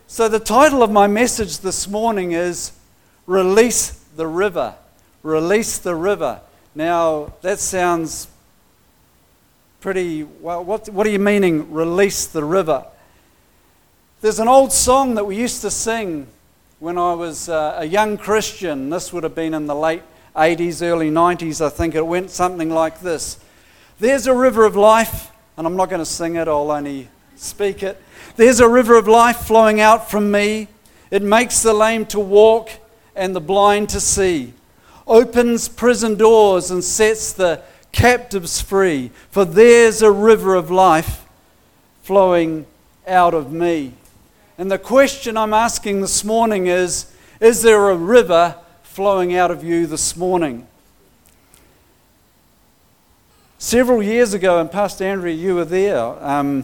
So the title of my message this morning is Release the River. Release the River. Now, that sounds pretty, well, what are you meaning, release the river? There's an old song that we used to sing when I was a young Christian. This would have been in the late 80s, early 90s, I think. It went something like this. There's a river of life, and I'm not going to sing it, I'll only speak it. There's a river of life flowing out from me. It makes the lame to walk and the blind to see. Opens prison doors and sets the captives free. For there's a river of life flowing out of me. And the question I'm asking this morning is there a river flowing out of you this morning? Several years ago, and Pastor Andrew, you were there,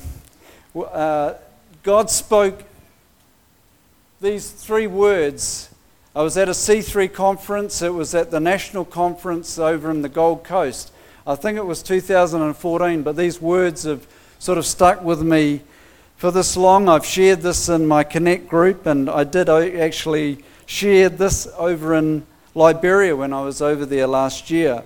God spoke these three words. I was at a C3 conference. It was at the national conference over in the Gold Coast. I think it was 2014, but these words have sort of stuck with me for this long. I've shared this in my Connect group, and I did actually share this over in Liberia when I was over there last year.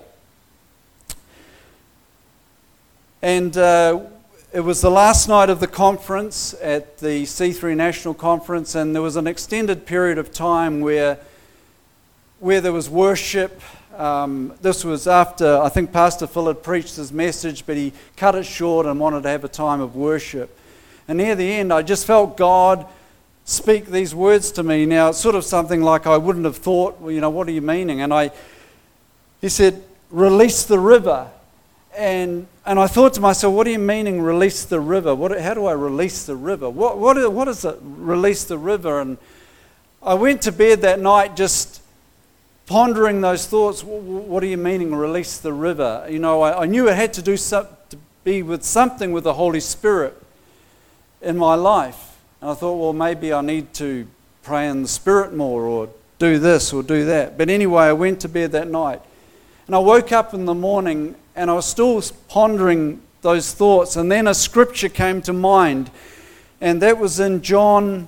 And it was the last night of the conference at the C3 National Conference, and there was an extended period of time where there was worship. This was after, I think Pastor Phil had preached his message, but he cut it short and wanted to have a time of worship. And near the end, I just felt God speak these words to me. Now, it's sort of something like I wouldn't have thought, well, what are you meaning? And he said, release the river. And I thought to myself, what do you meaning, release the river? How do I release the river? What is it, release the river? And I went to bed that night just pondering those thoughts. What do you meaning, release the river? I knew it had to be with something with the Holy Spirit in my life. And I thought, well, maybe I need to pray in the Spirit more, or do this or do that. But anyway, I went to bed that night. And I woke up in the morning and I was still pondering those thoughts. And then a scripture came to mind. And that was in John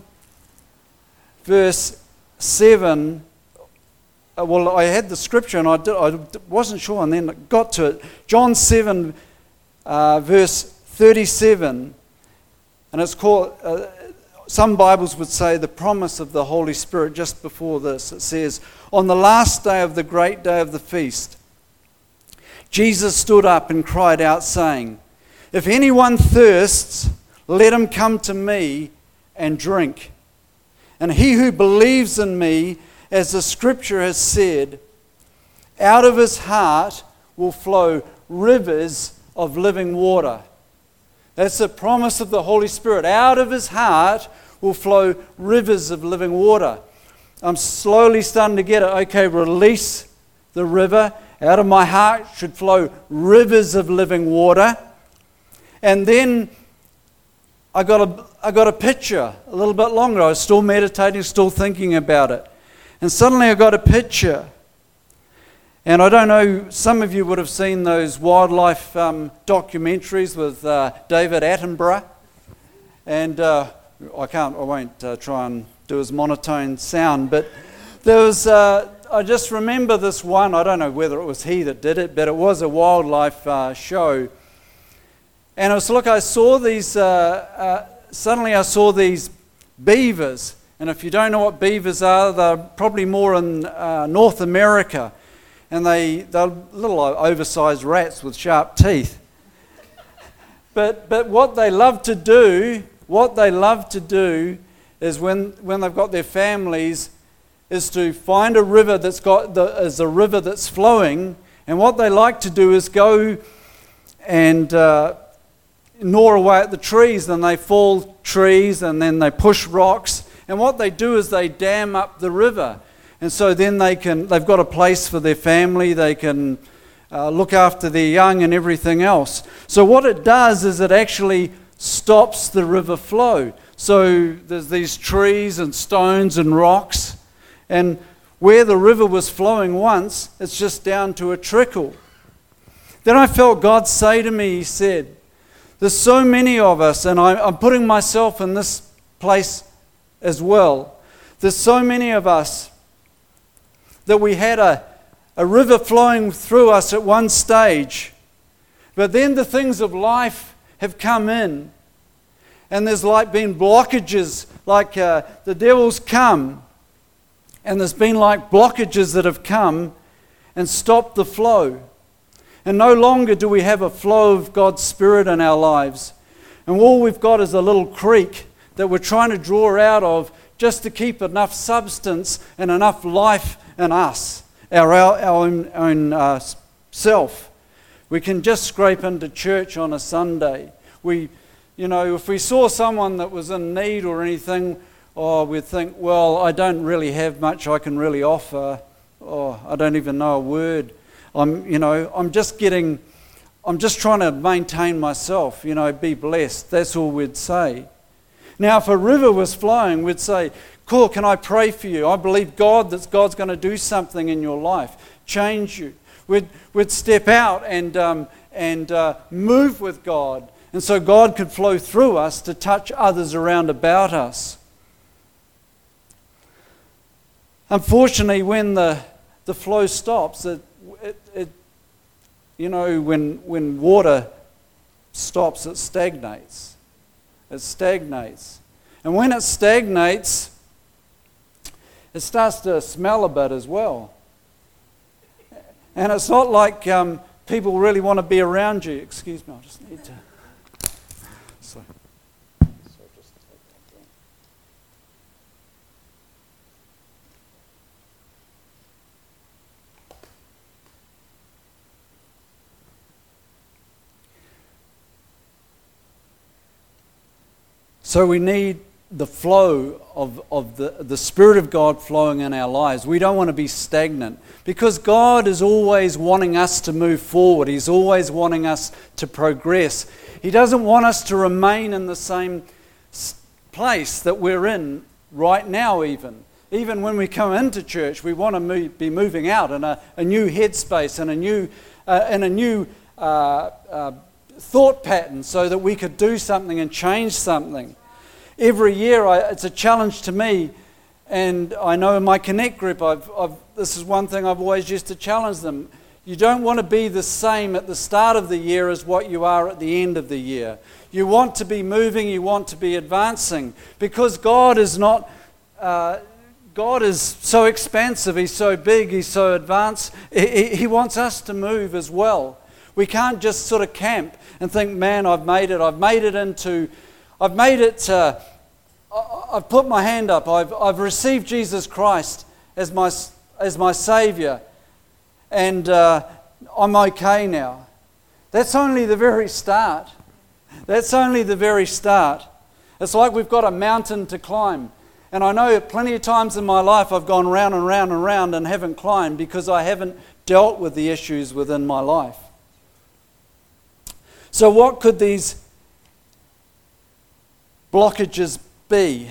verse 7. Well, I had the scripture and I wasn't sure, and then I got to it. John 7 verse 37. And it's called, some Bibles would say, the promise of the Holy Spirit. Just before this, it says, on the last day of the great day of the feast, Jesus stood up and cried out, saying, if anyone thirsts, let him come to me and drink. And he who believes in me, as the scripture has said, out of his heart will flow rivers of living water. That's the promise of the Holy Spirit. Out of his heart will flow rivers of living water. I'm slowly starting to get it. Okay, release the river. Out of my heart should flow rivers of living water. And then I got a picture a little bit longer. I was still meditating, still thinking about it. And suddenly I got a picture. And I don't know, some of you would have seen those wildlife documentaries with David Attenborough. And I won't try and do his monotone sound, but there was, I just remember this one. I don't know whether it was he that did it, but it was a wildlife show. And it was, I saw these, suddenly I saw these beavers. And if you don't know what beavers are, they're probably more in North America. And they're little oversized rats with sharp teeth. But what they love to do is when they've got their families, is to find a river is a river that's flowing, and what they like to do is go and gnaw away at the trees, and they fall trees, and then they push rocks, and what they do is they dam up the river, and so then they've got a place for their family, they can look after their young and everything else. So what it does is it actually stops the river flow. So there's these trees and stones and rocks, and where the river was flowing once, it's just down to a trickle. Then I felt God say to me, he said, there's so many of us, and I'm putting myself in this place as well. There's so many of us that we had a river flowing through us at one stage, but then the things of life have come in, and there's like been blockages, like the devil's come, and there's been like blockages that have come and stopped the flow. And no longer do we have a flow of God's Spirit in our lives. And all we've got is a little creek that we're trying to draw out of just to keep enough substance and enough life in us, our own self. We can just scrape into church on a Sunday. If we saw someone that was in need or anything, we'd think, well, I don't really have much I can really offer. I don't even know a word. I'm just trying to maintain myself, be blessed. That's all we'd say. Now, if a river was flowing, we'd say, cool, can I pray for you? I believe that God's going to do something in your life, change you. We'd step out and move with God. And so God could flow through us to touch others around about us. Unfortunately, when the flow stops, when water stops, it stagnates. It stagnates. And when it stagnates, it starts to smell a bit as well. And it's not like people really want to be around you. Excuse me, I just need to... So we need the flow of the Spirit of God flowing in our lives. We don't want to be stagnant because God is always wanting us to move forward. He's always wanting us to progress. He doesn't want us to remain in the same place that we're in right now even. Even when we come into church, we want to be moving out in a new headspace and a new thought pattern so that we could do something and change something. Every year, it's a challenge to me, and I know in my Connect group, this is one thing I've always used to challenge them. You don't want to be the same at the start of the year as what you are at the end of the year. You want to be moving, you want to be advancing, because God is so expansive, He's so big, He's so advanced. He wants us to move as well. We can't just sort of camp and think, man, I've put my hand up. I've received Jesus Christ as my Saviour, and I'm okay now. That's only the very start. That's only the very start. It's like we've got a mountain to climb. And I know plenty of times in my life I've gone round and round and round and haven't climbed because I haven't dealt with the issues within my life. So what could these blockages be?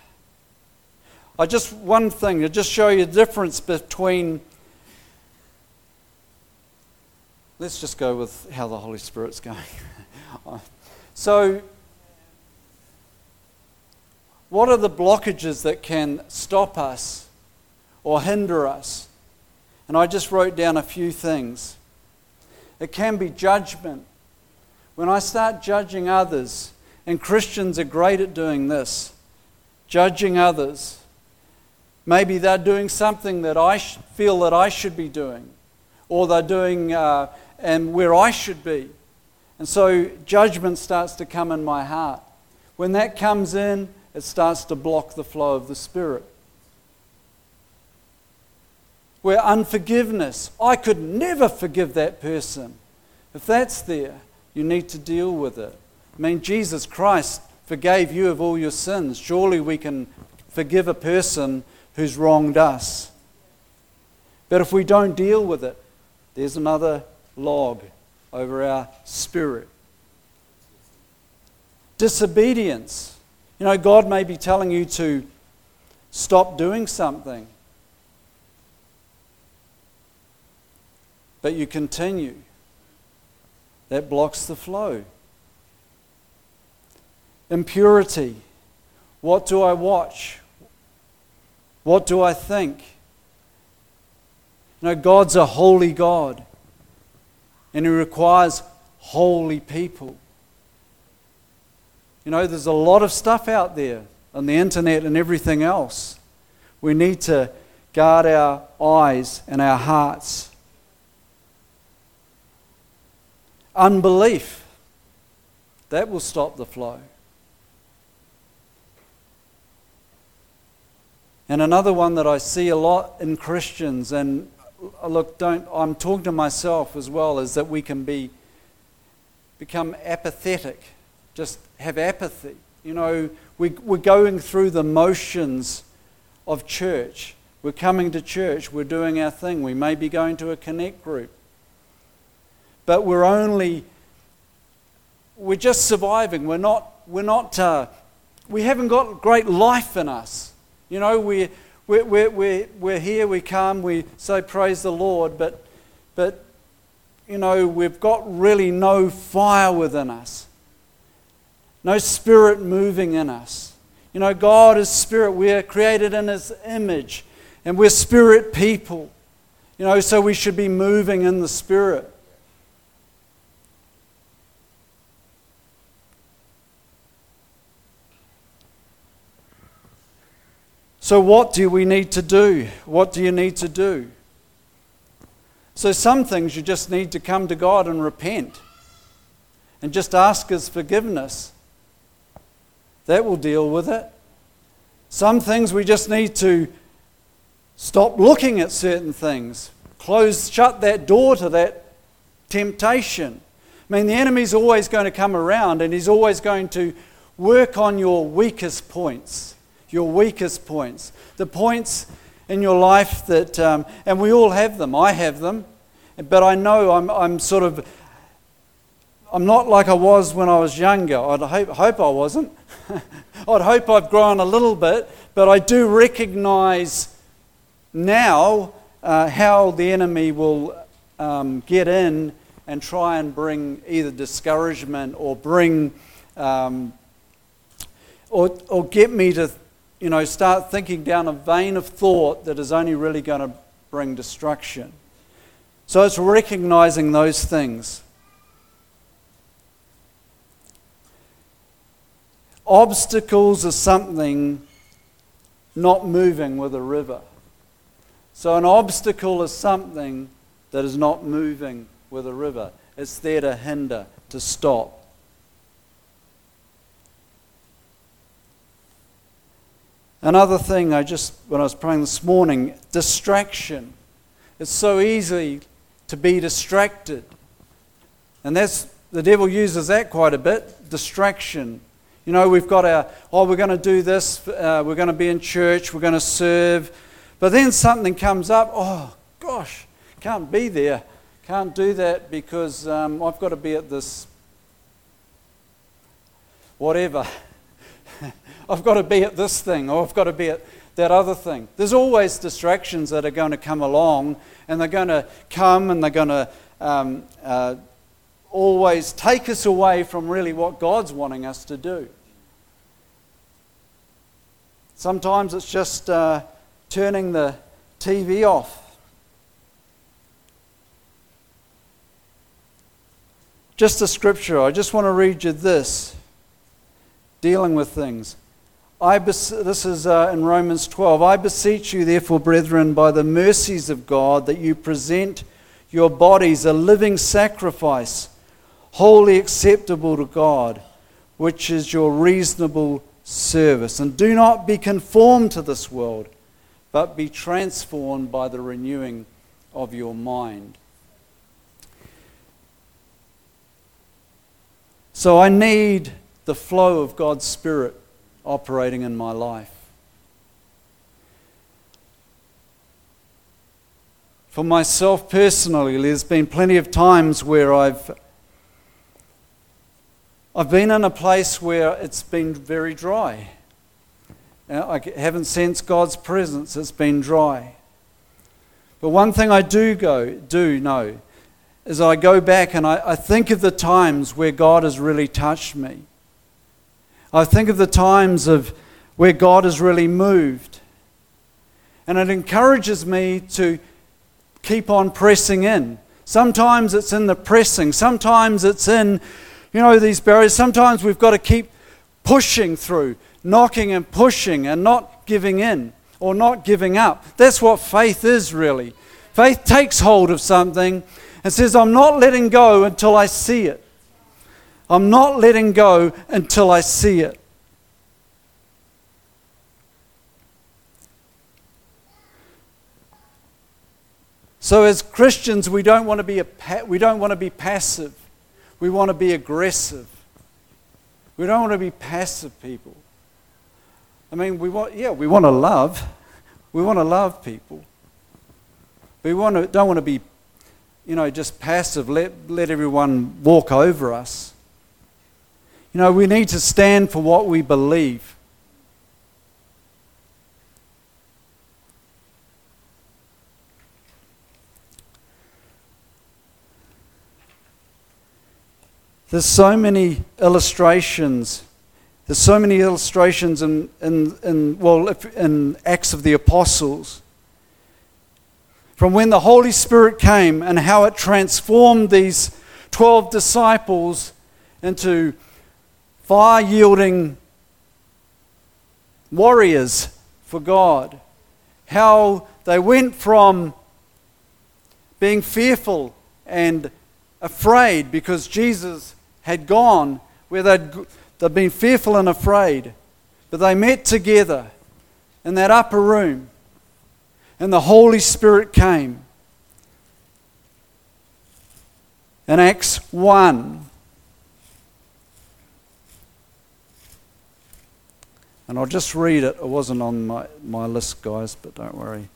One thing to just show you the difference between, let's just go with how the Holy Spirit's going. So, what are the blockages that can stop us or hinder us? And I just wrote down a few things. It can be judgment. When I start judging others, and Christians are great at doing this, judging others. Maybe they're doing something that I feel that I should be doing, or they're doing and where I should be. And so judgment starts to come in my heart. When that comes in, it starts to block the flow of the Spirit. Where unforgiveness, I could never forgive that person. If that's there, you need to deal with it. I mean, Jesus Christ forgave you of all your sins. Surely we can forgive a person who's wronged us. But if we don't deal with it, there's another log over our spirit. Disobedience. God may be telling you to stop doing something, but you continue. That blocks the flow. Impurity. What do I watch? What do I think? You know, God's a holy God, and He requires holy people. You know, there's a lot of stuff out there on the internet and everything else. We need to guard our eyes and our hearts. Unbelief, that will stop the flow. And another one that I see a lot in Christians, and look, I'm talking to myself as well, is that we can become apathetic, just have apathy. You know, we're going through the motions of church. We're coming to church, we're doing our thing. We may be going to a connect group. But we're just surviving. We haven't got great life in us. You know, we're here, we come, we say praise the Lord, but you know, we've got really no fire within us. No spirit moving in us. You know, God is spirit. We're created in His image, and we're spirit people. You know, so we should be moving in the Spirit. So what do we need to do? What do you need to do? So some things you just need to come to God and repent and just ask His forgiveness. That will deal with it. Some things we just need to stop looking at certain things. Shut that door to that temptation. I mean, the enemy's always going to come around, and he's always going to work on your weakest points. Your weakest points. The points in your life that, and we all have them. I have them. But I know I'm not like I was when I was younger. I'd hope I wasn't. I'd hope I've grown a little bit. But I do recognize now how the enemy will get in and try and bring either discouragement or bring or get me to, you know, start thinking down a vein of thought that is only really going to bring destruction. So it's recognizing those things. Obstacles are something not moving with a river. So an obstacle is something that is not moving with a river. It's there to hinder, to stop. Another thing when I was praying this morning, distraction. It's so easy to be distracted. And the devil uses that quite a bit, distraction. You know, we've got we're going to do this, we're going to be in church, we're going to serve. But then something comes up, oh gosh, can't be there, can't do that because I've got to be at this whatever. I've got to be at this thing, or I've got to be at that other thing. There's always distractions that are going to come along, and they're going to come and they're going to always take us away from really what God's wanting us to do. Sometimes it's just turning the TV off. Just a scripture. I just want to read you this, dealing with things. This is in Romans 12. I beseech you, therefore, brethren, by the mercies of God, that you present your bodies a living sacrifice, wholly acceptable to God, which is your reasonable service. And do not be conformed to this world, but be transformed by the renewing of your mind. So I need the flow of God's Spirit operating in my life. For myself personally, there's been plenty of times where I've been in a place where it's been very dry. I haven't sensed God's presence, it's been dry. But one thing I do know is I go back and I think of the times where God has really touched me. I think of the times of where God has really moved. And it encourages me to keep on pressing in. Sometimes it's in the pressing. Sometimes it's in, these barriers. Sometimes we've got to keep pushing through, knocking and pushing and not giving in or not giving up. That's what faith is really. Faith takes hold of something and says, I'm not letting go until I see it. I'm not letting go until I see it. So as Christians, we don't want to be passive. We want to be aggressive. We don't want to be passive people. I mean, we want to love. We want to love people. We don't want to be, just passive. Let everyone walk over us. We need to stand for what we believe. There's so many illustrations. There's so many illustrations in Acts of the Apostles. From when the Holy Spirit came and how it transformed these 12 disciples into fire-yielding warriors for God. How they went from being fearful and afraid because Jesus had gone where they'd been fearful and afraid. But they met together in that upper room and the Holy Spirit came. In Acts 1, and I'll just read it. It wasn't on my list, guys, but don't worry.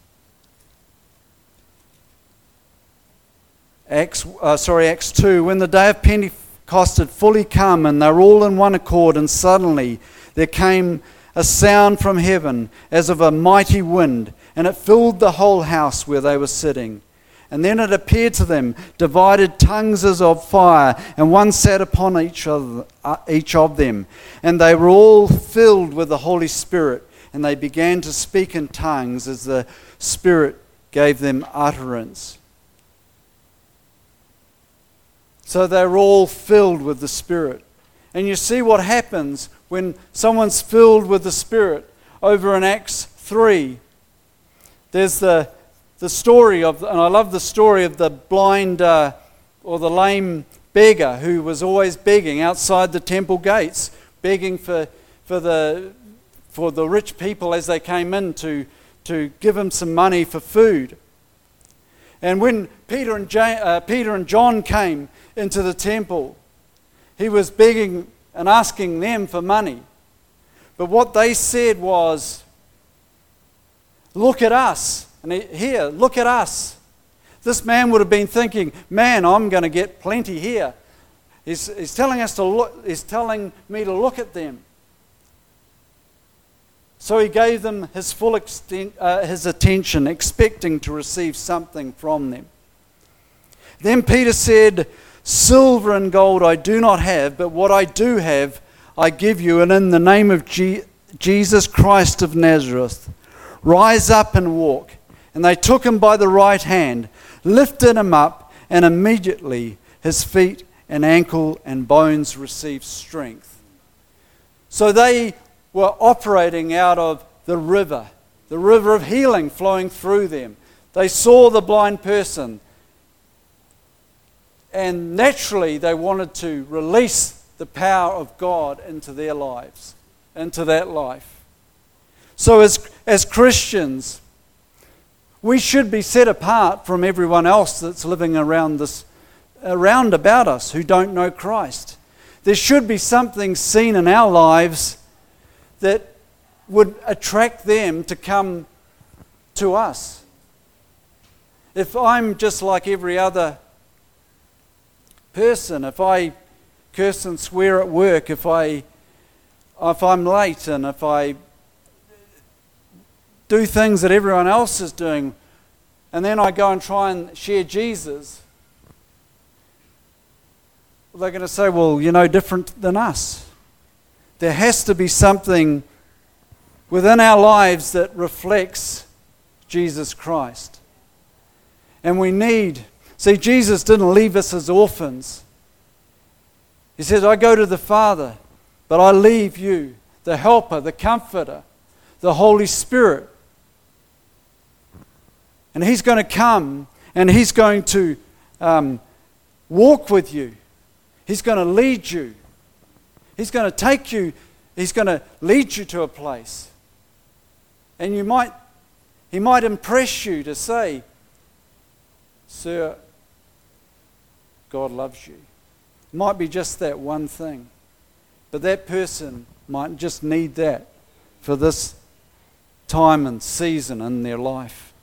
Acts 2. When the day of Pentecost had fully come, and they were all in one accord, and suddenly there came a sound from heaven as of a mighty wind, and it filled the whole house where they were sitting. And then it appeared to them divided tongues as of fire, and one sat upon each of them. And they were all filled with the Holy Spirit, and they began to speak in tongues as the Spirit gave them utterance. So they were all filled with the Spirit. And you see what happens when someone's filled with the Spirit. Over in Acts 3, there's the story of, and I love the story of the blind or the lame beggar who was always begging outside the temple gates, begging for the rich people as they came in to give him some money for food. And when Peter and John came into the temple, he was begging and asking them for money. But what they said was, look at us. And here, look at us. This man would have been thinking, man, I'm going to get plenty here. He's telling us to look. He's telling me to look at them. So he gave them his full his attention, expecting to receive something from them. Then Peter said, silver and gold I do not have, but what I do have I give you, and in the name of Jesus Christ of Nazareth, rise up and walk. And they took him by the right hand, lifted him up, and immediately his feet and ankle and bones received strength. So they were operating out of the river of healing flowing through them. They saw the blind person, and naturally they wanted to release the power of God into their lives, into that life. So as Christians, we should be set apart from everyone else that's living around about us who don't know Christ. There should be something seen in our lives that would attract them to come to us. If I'm just like every other person, if I curse and swear at work, if I'm late, and if I do things that everyone else is doing, and then I go and try and share Jesus, they're going to say, well, you're no different than us. There has to be something within our lives that reflects Jesus Christ. And we need, see, Jesus didn't leave us as orphans. He says, I go to the Father, but I leave you, the Helper, the Comforter, the Holy Spirit. And He's going to come and He's going to walk with you. He's going to lead you. He's going to take you. He's going to lead you to a place. And He might impress you to say, Sir, God loves you. It might be just that one thing. But that person might just need that for this time and season in their life.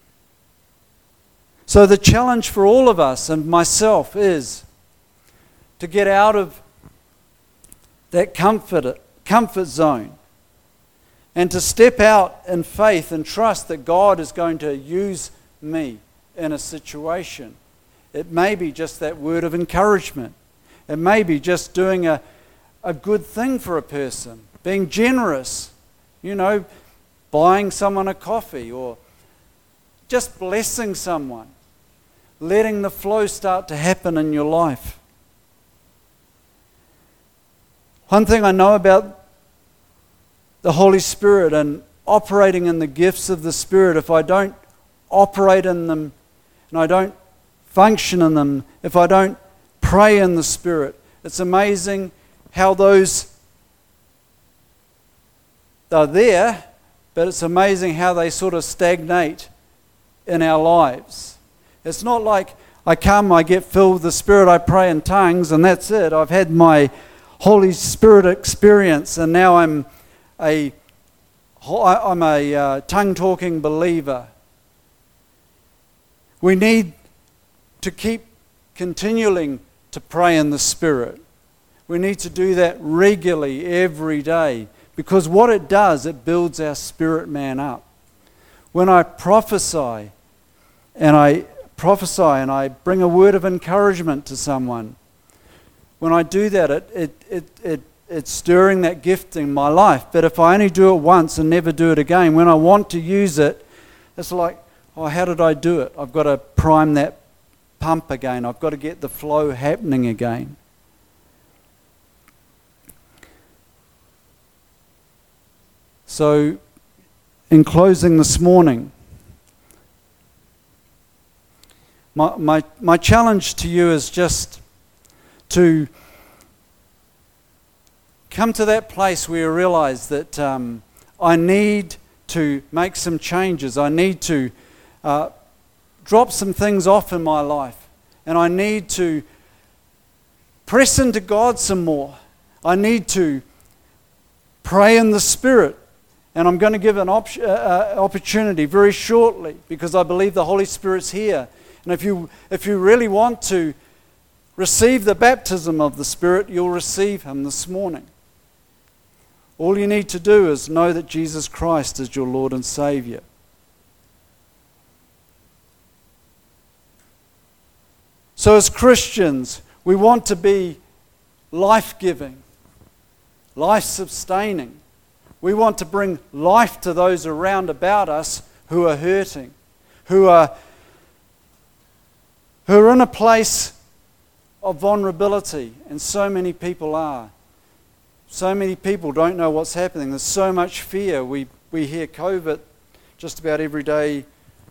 So the challenge for all of us and myself is to get out of that comfort zone and to step out in faith and trust that God is going to use me in a situation. It may be just that word of encouragement. It may be just doing a good thing for a person, being generous, buying someone a coffee or just blessing someone, letting the flow start to happen in your life. One thing I know about the Holy Spirit and operating in the gifts of the Spirit, if I don't operate in them and I don't function in them, if I don't pray in the Spirit, it's amazing how those are there, but it's amazing how they sort of stagnate in our lives. It's not like I come, I get filled with the Spirit, I pray in tongues, and that's it. I've had my Holy Spirit experience, and now I'm a tongue-talking believer. We need to keep continuing to pray in the Spirit. We need to do that regularly every day, because what it does, it builds our spirit man up. When I prophesy and I bring a word of encouragement to someone, when I do that, it's stirring that gift in my life. But if I only do it once and never do it again, when I want to use it, it's like, how did I do it? I've got to prime that pump again. I've got to get the flow happening again. So, in closing this morning, my challenge to you is just to come to that place where you realize that I need to make some changes. I need to drop some things off in my life. And I need to press into God some more. I need to pray in the Spirit. And I'm going to give an opportunity very shortly, because I believe the Holy Spirit's here. And if you really want to receive the baptism of the Spirit, you'll receive Him this morning. All you need to do is know that Jesus Christ is your Lord and Savior. So as Christians, we want to be life-giving, life-sustaining. We want to bring life to those around about us who are hurting, who are in a place of vulnerability, and so many people are. So many people don't know what's happening. There's so much fear. We hear COVID just about every day.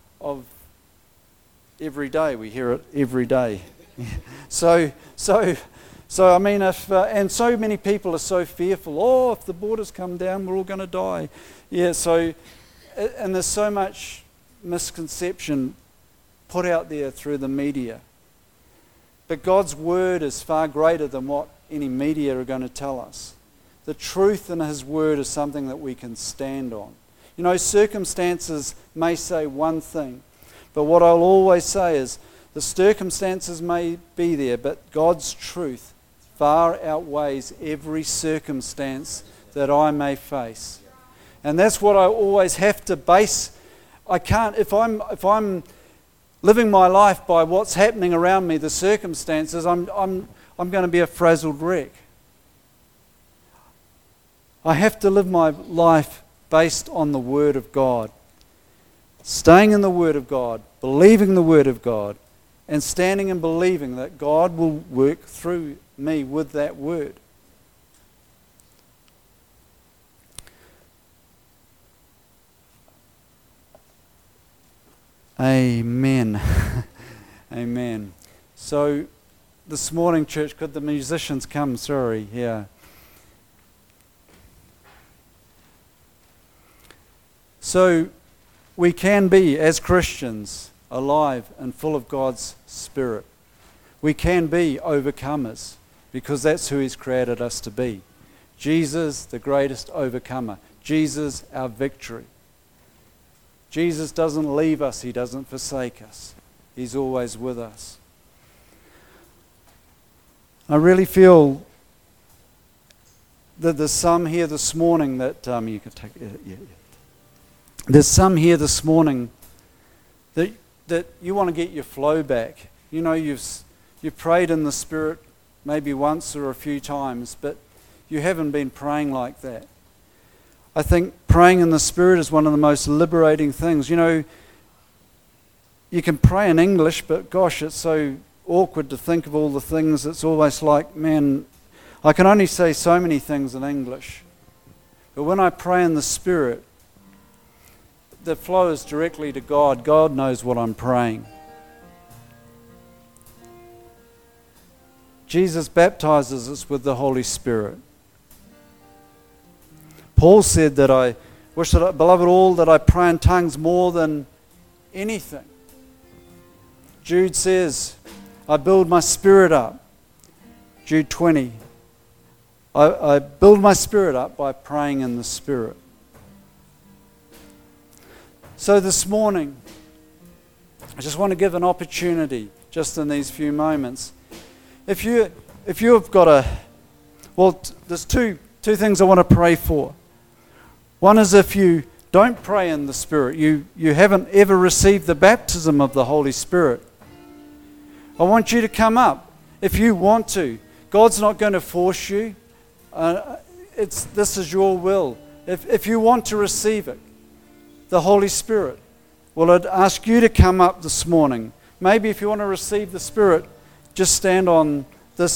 We hear it every day. So I mean, and so many people are so fearful. If the borders come down, we're all going to die. Yeah. And there's so much misconception put out there through the media. But God's word is far greater than what any media are going to tell us. The truth in His word is something that we can stand on. Circumstances may say one thing, but what I'll always say is the circumstances may be there, but God's truth far outweighs every circumstance that I may face. And that's what I always have to base. I can't, if I'm living my life by what's happening around me, the circumstances, I'm going to be a frazzled wreck. I have to live my life based on the Word of God. staying in the Word of God, believing the Word of God, and standing and believing that God will work through me with that Word. Amen. Amen. So this morning, church, could the musicians come? Sorry, yeah. So we can be, as Christians, alive and full of God's Spirit. We can be overcomers because that's who He's created us to be. Jesus, the greatest overcomer. Jesus, our victory. Jesus doesn't leave us. He doesn't forsake us. He's always with us. I really feel that there's some here this morning that you can take. There's some here this morning that you want to get your flow back. You know, you've prayed in the Spirit maybe once or a few times, but you haven't been praying like that. I think praying in the Spirit is one of the most liberating things. You know, you can pray in English, but gosh, it's so awkward to think of all the things. It's always like, man, I can only say so many things in English. But when I pray in the Spirit, the flow is directly to God. God knows what I'm praying. Jesus baptizes us with the Holy Spirit. Paul said that I wish that, beloved, all that I pray in tongues more than anything. Jude says, I build my spirit up. Jude 20. I build my spirit up by praying in the Spirit. So this morning, I just want to give an opportunity, just in these few moments. If you've got there's two things I want to pray for. One is if you don't pray in the Spirit, you haven't ever received the baptism of the Holy Spirit. I want you to come up if you want to. God's not going to force you. This is your will. If you want to receive it, the Holy Spirit, well, I'd ask you to come up this morning. Maybe if you want to receive the Spirit, just stand on this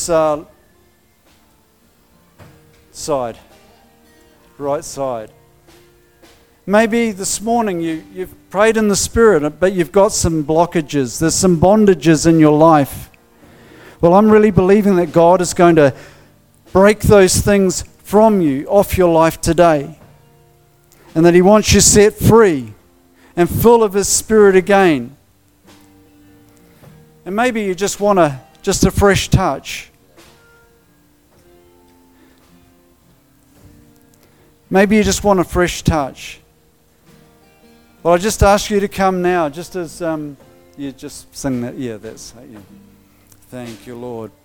side, right side. Maybe this morning you've prayed in the Spirit, but you've got some blockages. There's some bondages in your life. Well, I'm really believing that God is going to break those things from you, off your life today. And that He wants you set free and full of His Spirit again. And maybe you just want just a fresh touch. Maybe you just want a fresh touch. Well, I just ask you to come now, just as you just sing that. Yeah, that's. Yeah. Thank you, Lord.